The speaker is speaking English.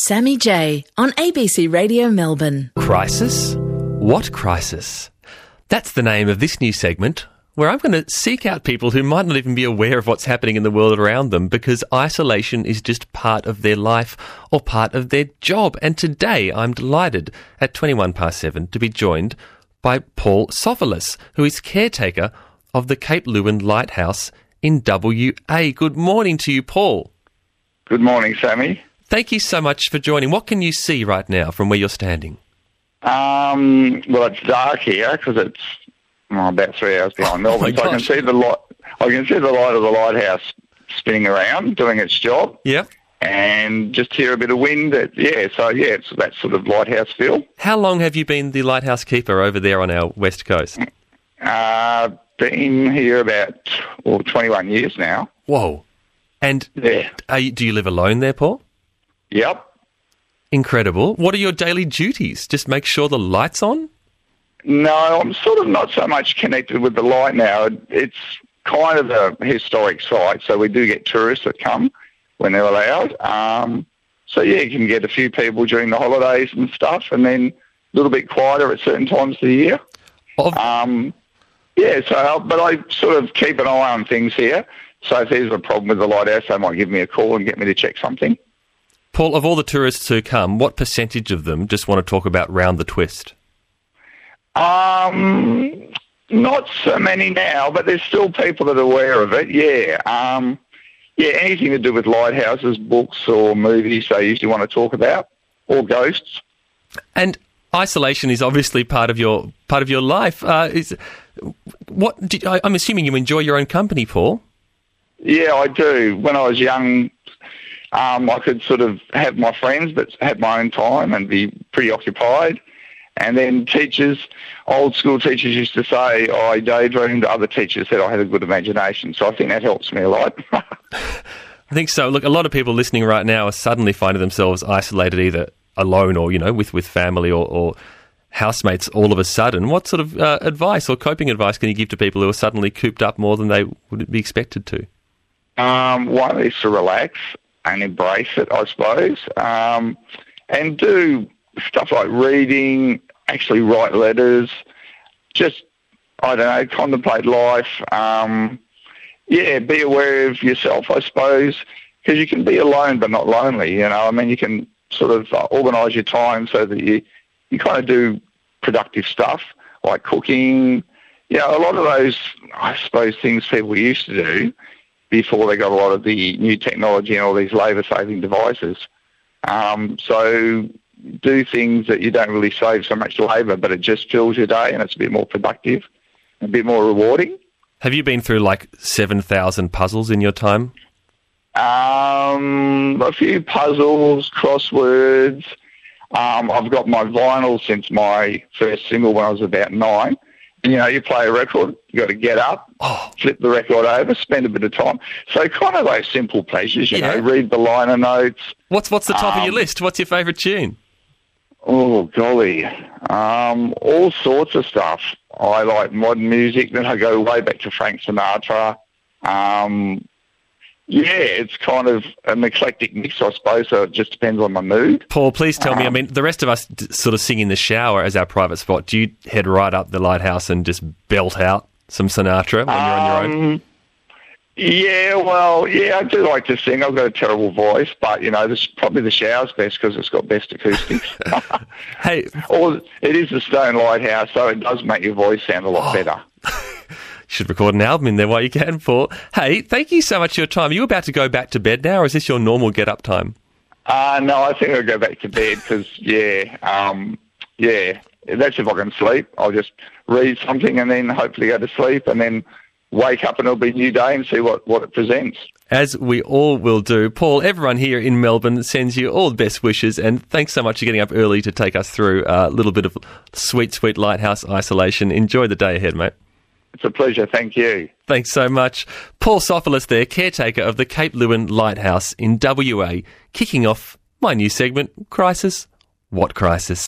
Sammy J on ABC Radio Melbourne. Crisis? What crisis? That's the name of this new segment, where I'm going to seek out people who might not even be aware of what's happening in the world around them because isolation is just part of their life or part of their job. And today I'm delighted at 7:21 to be joined by Paul Sofolis, who is caretaker of the Cape Leeuwin Lighthouse in WA. Good morning to you, Paul. Good morning, Sammy. Thank you so much for joining. What can you see right now from where you're standing? Well, it's dark here because it's about 3 hours behind Melbourne. So I can see the light. I can see the light of the lighthouse spinning around, doing its job. Yeah. And just hear a bit of wind. It's that sort of lighthouse feel. How long have you been the lighthouse keeper over there on our west coast? Been here about 21 years now. Whoa. And Yeah. do you live alone there, Paul? Yep. Incredible. What are your daily duties? Just make sure the light's on? No, I'm sort of not so much connected with the light now. It's kind of a historic site, so we do get tourists that come when they're allowed. You can get a few people during the holidays and stuff, and then a little bit quieter at certain times of the year. But I sort of keep an eye on things here. So if there's a problem with the lighthouse, they might give me a call and get me to check something. Paul, of all the tourists who come, what percentage of them just want to talk about Round the Twist? Not so many now, but there's still people that are aware of it, yeah. Anything to do with lighthouses, books or movies they usually want to talk about, or ghosts. And isolation is obviously part of your life. I'm assuming you enjoy your own company, Paul? Yeah, I do. When I was young, I could sort of have my friends, but have my own time and be pretty occupied. And then old school teachers used to say, I daydreamed. Other teachers said I had a good imagination. So I think that helps me a lot. I think so. Look, a lot of people listening right now are suddenly finding themselves isolated, either alone or, with family or housemates all of a sudden. What sort of advice or coping advice can you give to people who are suddenly cooped up more than they would be expected to? One is to relax and embrace it, I suppose, and do stuff like reading, actually write letters, just, contemplate life. Be aware of yourself, I suppose, because you can be alone but not lonely, you can sort of organise your time so that you kind of do productive stuff like cooking, a lot of those, I suppose, things people used to do before they got a lot of the new technology and all these labour-saving devices. So do things that you don't really save so much labour, but it just fills your day and it's a bit more productive, a bit more rewarding. Have you been through 7,000 puzzles in your time? A few puzzles, crosswords. I've got my vinyl since my first single when I was about 9. And, you play a record, you got to get up, flip the record over, spend a bit of time. So kind of those simple pleasures, you know, read the liner notes. What's the top of your list? What's your favourite tune? Oh, golly. All sorts of stuff. I like modern music. Then I go way back to Frank Sinatra. It's kind of an eclectic mix, I suppose, so it just depends on my mood. Paul, please tell me, the rest of us sort of sing in the shower as our private spot. Do you head right up the lighthouse and just belt out some Sinatra when you're on your own? I do like to sing. I've got a terrible voice, but, probably the shower's best because it's got best acoustics. Hey. Or it is a stone lighthouse, so it does make your voice sound a lot better. Should record an album in there while you can, Paul. Hey, thank you so much for your time. Are you about to go back to bed now, or is this your normal get-up time? No, I think I'll go back to bed because, that's if I can sleep. I'll just read something and then hopefully go to sleep and then wake up and it'll be a new day and see what it presents. As we all will do. Paul, everyone here in Melbourne sends you all the best wishes, and thanks so much for getting up early to take us through a little bit of sweet, sweet lighthouse isolation. Enjoy the day ahead, mate. It's a pleasure. Thank you. Thanks so much. Paul Sofolis there, caretaker of the Cape Leeuwin Lighthouse in WA, kicking off my new segment, Crisis? What Crisis?